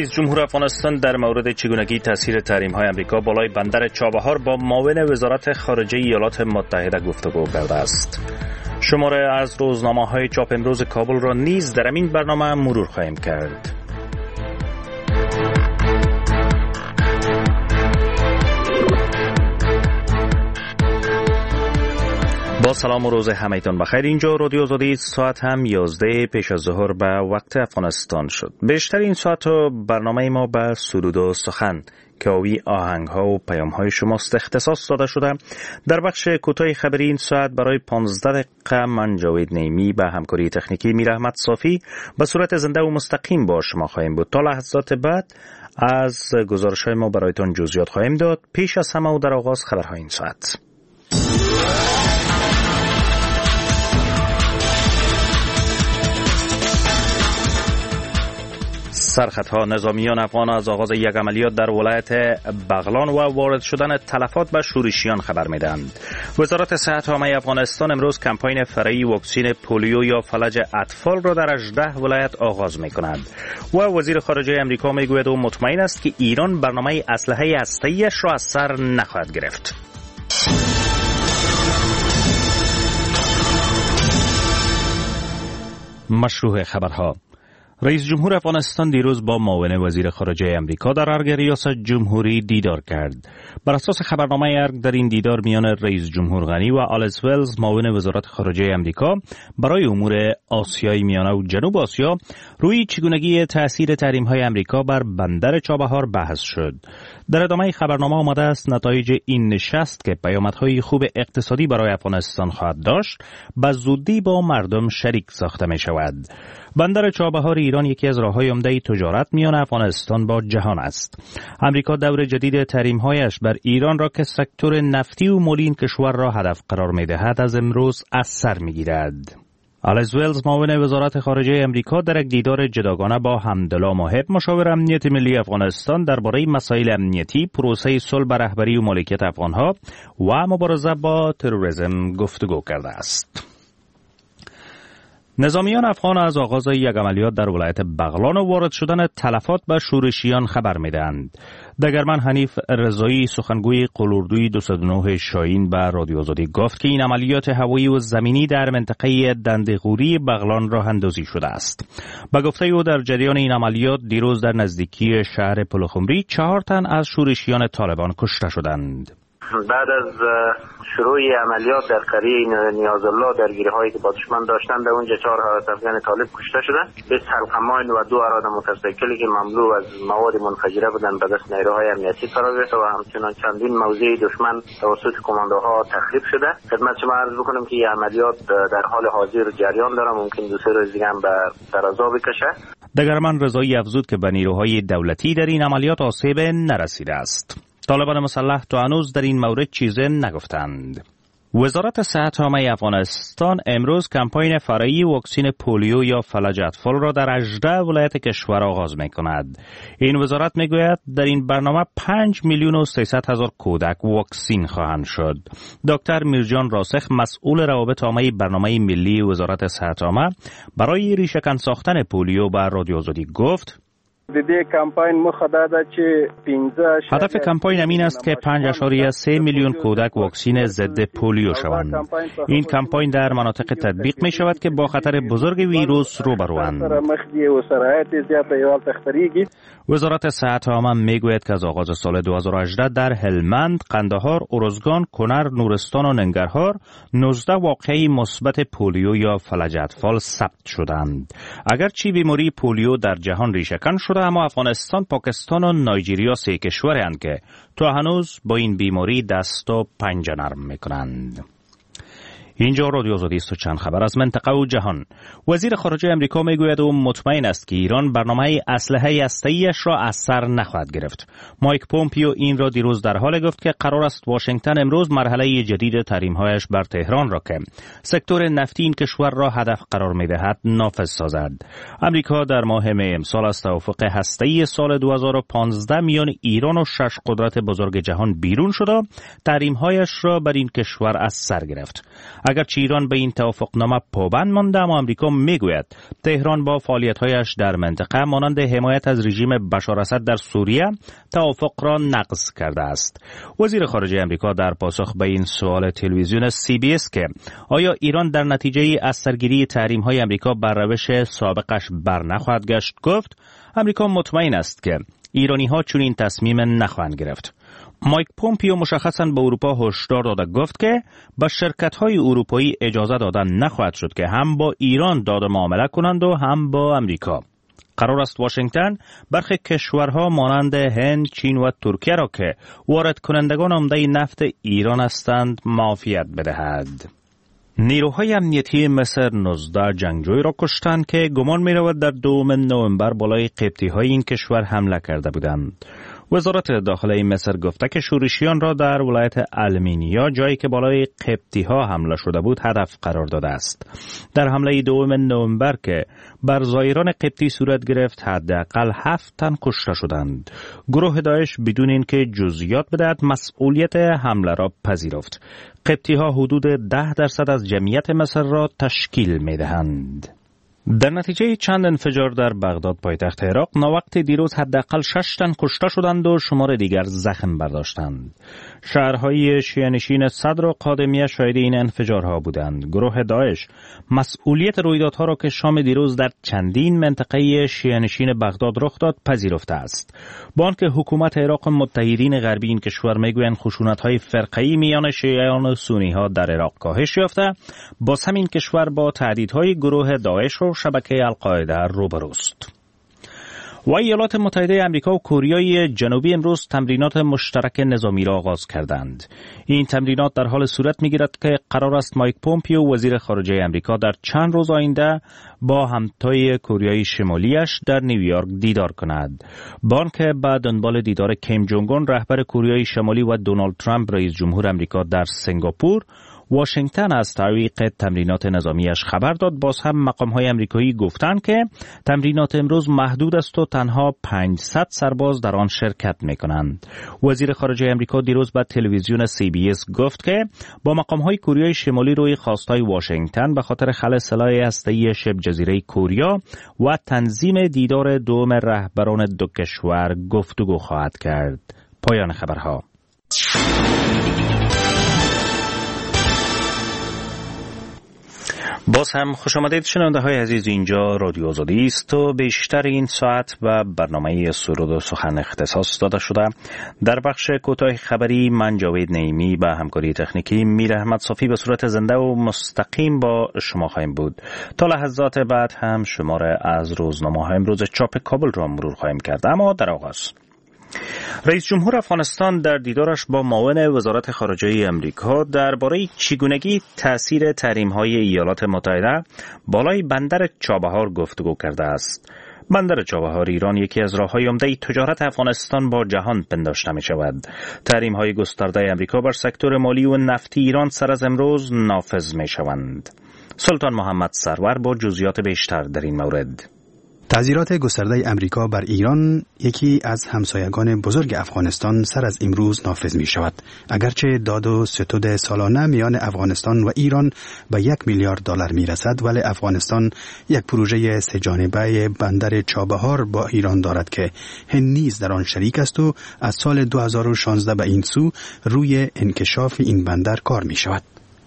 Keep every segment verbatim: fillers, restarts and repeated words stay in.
رئیس جمهور افغانستان در مورد چگونگی تاثیر تحریم‌های آمریکا بالای بندر چابهار با معاون وزارت خارجه ایالات متحده گفتگو کرده است. شماره از روزنامه‌های چاپ امروز کابل را نیز در این برنامه مرور خواهیم کرد. با سلام و روز همه‌تان بخیر. اینجا رادیو آزادی، ساعت هم یازده پیش از ظهر به وقت افغانستان شد. بیشتر این ساعت برنامه ما به سرود و سخن که آوی آهنگ ها و پیام های شماست اختصاص داده شده. در بخش کوتاه خبری این ساعت برای پانزده دقیقه من جاوید نیمی به همکاری تکنیکی میر احمد صافی به صورت زنده و مستقیم با شما خواهیم بود. تا لحظات بعد از گزارش های ما برایتان جزئیات خواهیم داد. پیش از همه و در آغاز خبرهای این ساعت. سرخطها: نظامیان افغان از آغاز یک عملیات در ولایت بغلان و وارد شدن تلفات به شورشیان خبر میدهند. وزارت صحت عامه افغانستان امروز کمپین فرعی واکسن پولیو یا فلج اطفال را در هجده ولایت آغاز می کند و وزیر خارجه امریکا می گوید او مطمئن است که ایران برنامه اسلحه هسته‌ایش را از سر نخواهد گرفت. مشروع خبرها: رئیس جمهور افغانستان دیروز با معاون وزیر خارجه امریکا در ارگ ریاست جمهوری دیدار کرد. بر اساس خبرنامه ارگ، در این دیدار میان رئیس جمهور غنی و آلیس ولز معاون وزارت خارجه امریکا برای امور آسیای میانه و جنوب آسیا روی چگونگی تاثیر تحریم‌های امریکا بر بندر چابهار بحث شد. در ادامه خبرنامه آمده است نتایج این نشست که پیامدهای خوب اقتصادی برای افغانستان خواهد داشت به زودی با مردم شریک ساخته می شود. بندر چابهار ایران یکی از راه‌های عمده تجارت میان افغانستان با جهان است. امریکا دور جدید تحریم‌هایش بر ایران را که سکتور نفتی و مالی این کشور را هدف قرار می‌دهد از امروز از سر می‌گیرد. آلیس ولز معاون وزارت خارجه امریکا در یک دیدار جداگانه با حمدالله ماهب مشاور امنیت ملی افغانستان درباره مسائل امنیتی، پروسه صلح به رهبری و مالکیت افغان‌ها و مبارزه با تروریسم گفتگو کرده است. نظامیان افغان از آغاز یک عملیات در ولایت بغلان و وارد شدن تلفات به شورشیان خبر می‌دهند. دگرمن حنیف رضایی، سخنگوی قلوردوی دویست و نه شاهین، به رادیو آزادی گفت که این عملیات هوایی و زمینی در منطقه دندغوری بغلان راه اندازی شده است. به گفته او در جریان این عملیات دیروز در نزدیکی شهر پلخمری چهار تن از شورشیان طالبان کشته شدند. بعد از شروع عملیات در قریه نیازالله درگیری‌هایی که با دشمن داشتند، در اونجا چهار حالت افغان طالب کشته شدند. بیست حلقه‌ماین و دو اراده موتورسیکلی که مملو از مواد منفجره بودند به دست نیروهای امنیتی قرار گرفت و همچنین چندین موضع دشمن توسط کماندوها تخریب شده. خدمت شما عرض بکنم که این عملیات در حال حاضر جریان داره، ممکن دو سه روز دیگه هم به درازا بکشه. دگرمن رضایی افزود که به نیروهای دولتی در این عملیات آسیب نرسیده است. طالبان مسلح تا هنوز در این مورد چیزی نگفتند. وزارت صحت عامه افغانستان امروز کمپین فرعی واکسن پولیو یا فلج اطفال را در هجده ولایت کشور آغاز می کند. این وزارت می گوید در این برنامه پنج میلیون و سیصد هزار کودک واکسین خواهند شد. دکتر میرجان راسخ، مسئول روابط عامه برنامه ملی وزارت صحت عامه برای ریشه‌کن ساختن پولیو به رادیو آزادی گفت: هدف کمپین امین است که پنج ممیز سه میلیون کودک واکسین ضد پولیو شوند. این کمپین در مناطق تطبیق می شود که با خطر بزرگ ویروس روبروند. وزارت صحت عامه می گوید که از آغاز سال دو هزار و هجده در هلمند، قندهار، ارزگان، کنر، نورستان و ننگرهار نوزده واقعه مثبت پولیو یا فلج اطفال ثبت شدند. اگرچه بیماری پولیو در جهان ریشه‌کن شده، اما افغانستان، پاکستان و نایجریا سه کشورند که تا هنوز با این بیماری دست و پنجه نرم میکنند. اینجا رادیو آزادی است و چند خبر از منطقه و جهان. وزیر خارجه امریکا میگوید او مطمئن است که ایران برنامه اسلحه هسته‌ایش را از سر نخواهد گرفت. مایک پومپیو این را دیروز در حال گفت که قرار است واشنگتن امروز مرحله جدید تحریم‌هایش بر تهران را که سکتور نفتی این کشور را هدف قرار می‌دهد نافذ سازد. امریکا در ماه می امسال از توافق هسته‌ای سال دو هزار و پانزده میان ایران و شش قدرت بزرگ جهان بیرون شد و تحریم‌هایش را بر این کشور از سر گرفت. اگرچه ایران به این توافقنامه پابند مانده، اما آمریکا میگوید تهران با فعالیت‌هایش در منطقه مانند حمایت از رژیم بشار اسد در سوریه توافق را نقض کرده است. وزیر خارجه آمریکا در پاسخ به این سوال تلویزیون سی بی اس که آیا ایران در نتیجه از سرگیری تحریم‌های آمریکا بر روش سابقش برنخواهد گشت، گفت آمریکا مطمئن است که ایرانی‌ها چنین تصمیم نخواهند گرفت. مایک پومپیو مشخصاً به اروپا هشدار داده گفت که به شرکت‌های اروپایی اجازه دادن نخواهد شد که هم با ایران داد معامله کنند و هم با آمریکا. قرار است واشنگتن برخی کشورها مانند هند، چین و ترکیه را که وارد کنندگان عمده نفت ایران هستند معافیت بدهد. نیروهای امنیتی مصر نوزده جنگجوی را کشتند که گمان می‌رود در دوم نوامبر بالای قبطی‌های این کشور حمله کرده بودند. وزارت داخله مصر گفته که شورشیان را در ولایت المینیا، جایی که بالای قبطی‌ها حمله شده بود، هدف قرار داده است. در حمله دوم نوامبر که بر زائران قبطی صورت گرفت، حداقل هفت تن کشته شدند. گروه داعش بدون اینکه جزئیات بدهد مسئولیت حمله را پذیرفت. قبطی‌ها حدود ده درصد از جمعیت مصر را تشکیل می‌دهند. در نتیجه چند انفجار در بغداد پایتخت عراق، ناوقت دیروز حداقل شش تن کشته شدند و شمار دیگر زخم برداشتند. شهرهای شیعه‌نشین صدر و قادمیه شاهد این انفجارها بودند. گروه داعش مسئولیت رویدادها را که شام دیروز در چندین منطقه شیعه‌نشین بغداد رخ داد پذیرفته است. با آنکه حکومت عراق و متحدین غربی این کشور میگویند خشونت‌های فرقه‌ای میان شیعیان و سنی‌ها در عراق کاهش یافته، باز همین کشور با تهدیدهای گروه داعش و شبکه القاعده روبروست. و ایالات متحده آمریکا و کره جنوبی امروز تمرینات مشترک نظامی را آغاز کردند. این تمرینات در حال صورت می‌گیرد که قرار است مایک پومپیو وزیر خارجه آمریکا در چند روز آینده با همتای کره شمالیش در نیویورک دیدار کند. با آنکه بعد دنبال دیدار کیم جونگ اون رهبر کره شمالی و دونالد ترامپ رئیس جمهور آمریکا در سنگاپور، واشنگتن از تعویق تمرینات نظامیش خبر داد، باز هم مقام‌های آمریکایی گفتند که تمرینات امروز محدود است و تنها پانصد سرباز در آن شرکت می‌کنند. وزیر خارجه آمریکا دیروز به تلویزیون سی بی اس گفت که با مقام‌های کره شمالی روی خواست‌های واشنگتن به خاطر خلع سلاح هسته‌ای شبه جزیره کره و تنظیم دیدار دوم رهبران دو کشور گفتگو خواهد کرد. پایان خبرها. باز هم خوش آمدید شنونده های عزیز، اینجا رادیو آزادی است و بیشتر این ساعت و برنامه سرود و سخن اختصاص داده شده. در بخش کوتاه خبری من جاوید نعیمی با همکاری تکنیکی میر احمد صافی به صورت زنده و مستقیم با شما خواهیم بود. تا لحظات بعد هم شمار از روزنامه های امروز چاپ کابل را مرور خواهیم کرد. اما در آغاز رئیس جمهور افغانستان در دیدارش با معاون وزارت خارجه آمریکا درباره چگونگی تأثیر تحریم‌های ایالات متحده بالای بندر چابهار گفتگو کرده است. بندر چابهار ایران یکی از راه‌های عمده تجارت افغانستان با جهان پنداشته می‌شود. تحریم‌های گسترده آمریکا بر سکتور مالی و نفتی ایران سر از امروز نافذ می‌شوند. سلطان محمد سرور با جزئیات بیشتر در این مورد. تعزیرات گسترده امریکا بر ایران، یکی از همسایگان بزرگ افغانستان، سر از امروز نافذ می شود. اگرچه داد و ستد سالانه میان افغانستان و ایران به یک میلیارد دلار می رسد، ولی افغانستان یک پروژه سه جانبه بندر چابهار با ایران دارد که هند نیز در آن شریک است و از سال دو هزار و شانزده به این سو روی انکشاف این بندر کار می شود.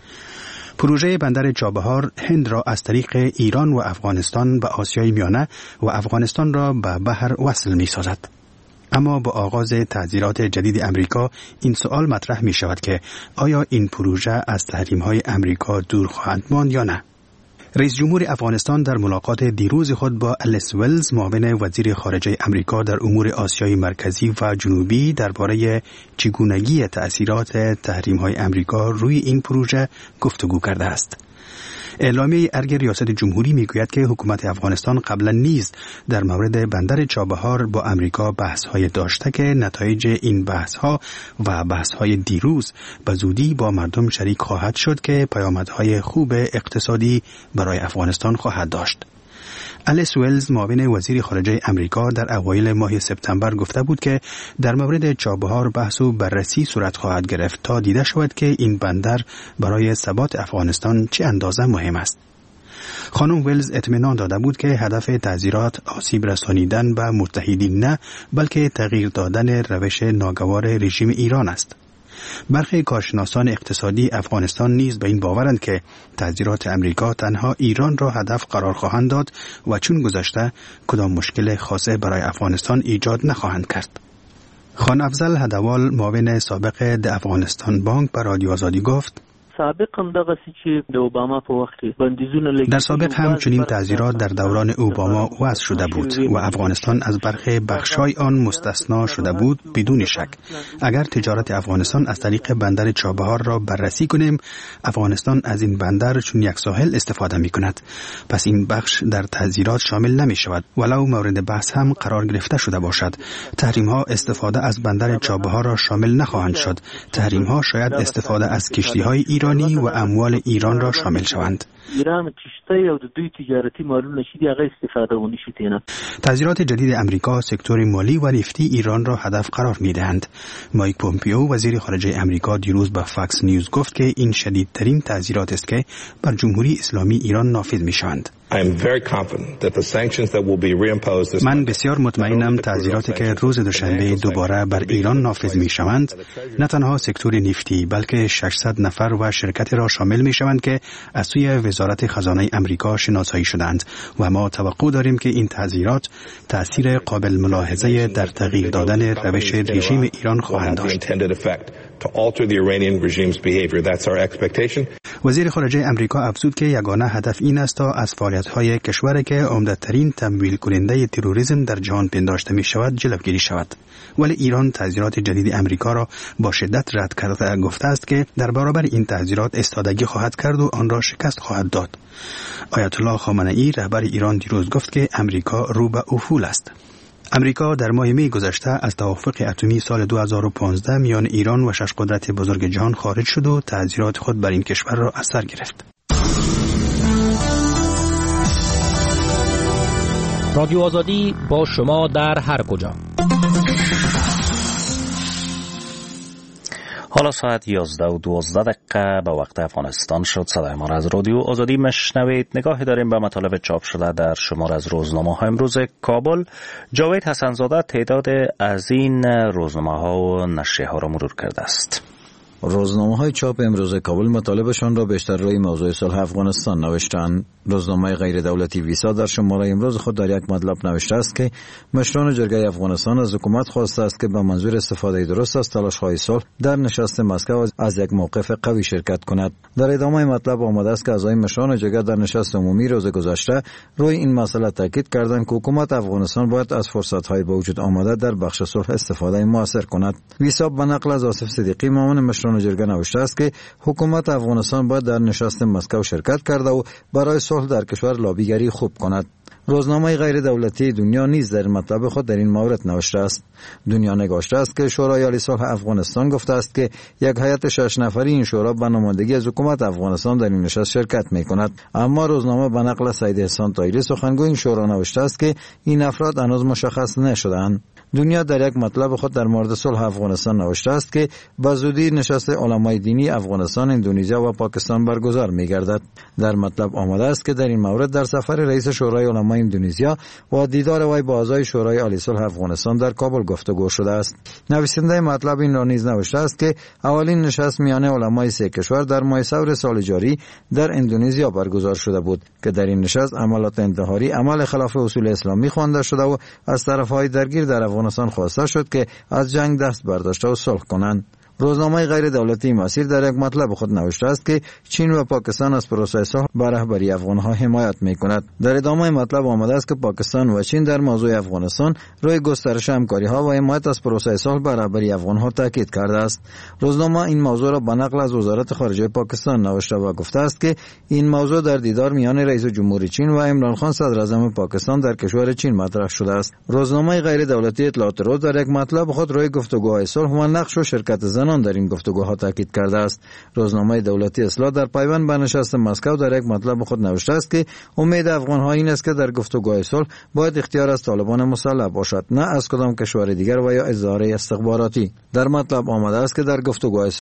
پروژه بندر چابهار هند را از طریق ایران و افغانستان به آسیای میانه و افغانستان را به بحر وصل می سازد. اما با آغاز تعزیرات جدید امریکا این سوال مطرح می شود که آیا این پروژه از تحریم‌های امریکا دور خواهد ماند یا نه؟ رئیس جمهور افغانستان در ملاقات دیروز خود با الیس ولز، معاون وزیر خارجه امریکا در امور آسیای مرکزی و جنوبی، درباره چگونگی تأثیرات تحریم‌های امریکا روی این پروژه گفتگو کرده است. اعلامیه ارگ ریاست جمهوری میگوید که حکومت افغانستان قبلا نیز در مورد بندر چابهار با امریکا بحث‌های داشته که نتایج این بحث‌ها و بحث‌های دیروز به زودی با مردم شریک خواهد شد که پیامدهای خوب اقتصادی برای افغانستان خواهد داشت. الیس ولز معاون وزیر خارجه امریکا در اوایل ماه سپتامبر گفته بود که در مورد چابهار بحث و بررسی صورت خواهد گرفت تا دیده شود که این بندر برای ثبات افغانستان چه اندازه مهم است. خانم ولز اطمینان داده بود که هدف تعزیرات آسیب رسانیدن به متحدین نه، بلکه تغییر دادن روش ناگوار رژیم ایران است. برخی کارشناسان اقتصادی افغانستان نیز به این باورند که تعزیرات امریکا تنها ایران را هدف قرار خواهند داد و چون گذشته کدام مشکل خاصه برای افغانستان ایجاد نخواهند کرد. خان افضل هدوال معاون سابق د افغانستان بانک به رادیو آزادی گفت: سابق هم دغه چې د اوباما په وخت کې بندیزونه لګیدل. در سابق هم چنین تعزیرات در دوران اوباما وضع شده بود و افغانستان از برخی بخشای آن مستثنا شده بود. بدون شک اگر تجارت افغانستان از طریق بندر چابهار را بررسی کنیم، افغانستان از این بندر چون یک ساحل استفاده می کند، پس این بخش در تعزیرات شامل نمی شود ولو مورد بحث هم قرار گرفته شده باشد. تحریم ها استفاده از بندر چابهار را شامل نخواهند شد. تحریم ها شاید استفاده از کشتی های ایرانی و اموال ایران را شامل شوند. ایران کشتی او د دوی تجارتی مالونه شي هغه استفاده ونشي تینه. تعزیرات جدید امریکا سکتور مالی و نفتی ایران را هدف قرار می‌دهند. مایک پومپیو وزیر خارجه امریکا دیروز به فاکس نیوز گفت که این شدیدترین تعزیرات است که بر جمهوری اسلامی ایران نافذ می‌شوند. من بسیار مطمئنم تعزیراتی که روز دوشنبه دوباره بر ایران نافذ می‌شوند نه تنها سکتور نفتی بلکه ششصد نفر و شرکتی را شامل می‌شوند که از سوی وزارت خزانه امریکا شناسایی شدند و ما توقع داریم که این تعزیرات تأثیر قابل ملاحظه در تغییر دادن روش رژیم ایران خواهند داشت. وزیر خارجه امریکا افزود که یگانه هدف این است تا از فعالیت‌های کشوری که عمده‌ترین تمویل کننده تروریسم در جهان پنداشته می‌شود جلوگیری شود. ولی ایران تعزیرات جدید امریکا را با شدت رد کرده گفته است که در برابر این تعزیرات استادگی خواهد کرد و آن را شکست خواهد داد. آیت الله خامنه‌ای رهبر ایران دیروز گفت که امریکا رو به افول است. امریکا در ماه می گذشته از توافق اتمی سال دو هزار و پانزده میان ایران و شش قدرت بزرگ جهان خارج شد و تعزیرات خود بر این کشور را از سر گرفت. رادیو آزادی با شما در هر کجا. حالا ساعت یازده و دوازده دقیقه به وقت افغانستان شد. صدای ما را از رادیو آزادی مشنوید. نگاهی داریم به مطالب چاپ شده در شمار از روزنامه ها امروز کابل. جاوید حسنزاده تعداد از این روزنامه ها و نشریه ها را مرور کرده است. روزنامه های چاپ امروز کابل مطالبشان را بیشتر روی موضوع صلح افغانستان نوشتند. روزنامه غیر دولتی ویسا در شماره امروز خود در یک مطلب نوشته است که مشران جرگه افغانستان از حکومت خواسته است که به منظور استفاده درست از تلاش‌های صلح در نشست مسکو از یک موقف قوی شرکت کند. در ادامه مطلب آمده است که اعضای مشران جرگه در نشست عمومی روز گذشته روی این مسئله تاکید کردند که حکومت افغانستان باید از فرصت‌های به وجود آمده در بخش صلح استفاده موثر کند. ویسا به نقل از آصف صدیقی معاون مشران جرگه نوشته است که حکومت افغانستان باید در نشست مسکو شرکت کرده و برای صلح در کشور لابیگری خوب کند. روزنامه غیر دولتی دنیا نیز در مطلب خود در این مورد نوشته است. دنیا نگاشته است که شورای عالی صلح افغانستان گفته است که یک هیئت شش نفری این شورا به نمایندگی از حکومت افغانستان در این نشست شرکت می کند. اما روزنامه به نقل سید احسان طاهری سخنگوی این شورا نوشته است که این افراد هنوز مشخص نشده‌اند. دنیا در یک مطلب خود در مورد صلح افغانستان نوشته است که به زودی نشست علمای دینی افغانستان، اندونزیا و پاکستان برگزار می گردد. در مطلب آمده است که در این مورد در سفر رئیس شورای علمای اندونزیا و دیدار وی با اعضای شورای عالی صلح افغانستان در کابل گفتگو شده است. نویسنده مطلب این را نیز نوشته است که اولین نشست میان علمای سه کشور در ماه سور سال جاری در اندونزیا برگزار شده بود که در این نشست عملات انتحاری عمل خلاف اصول اسلامی خوانده شده و از طرفهای درگیر در افغانستان خواسته شد که از جنگ دست برداشته و صلح کنند. روزنامه غیر دولتی مسیر در یک مطلب خود نوشته است که چین و پاکستان از پروسه صلح به رهبری افغانها حمایت می‌کند. در ادامه مطلب آمده است که پاکستان و چین در موضوع افغانستان روی گسترش همکاری‌ها و حمایت از پروسه صلح به رهبری افغانها تاکید کرده است. روزنامه این موضوع را به نقل از وزارت خارجه پاکستان نوشته و گفته است که این موضوع در دیدار میان رئیس جمهوری چین و عمران خان صدر اعظم پاکستان در کشور چین مطرح شده است. روزنامه غیر دولتی اطلاعات روز در یک مطلب خود روی گفتگوهای صلح و نقش و شرکت زنان همچنان در این گفتگوها تاکید کرده است. روزنامه دولتی اصلاح در پیوند به نشست مسکو در یک مطلب خود نوشته است که امید افغان‌ها این است که در گفتگوهای صلح باید اختیار از طالبان مسلح باشد، نه از کدام کشور دیگر و یا اظهار استخباراتی. در مطلب آمده است که در گفتگوهای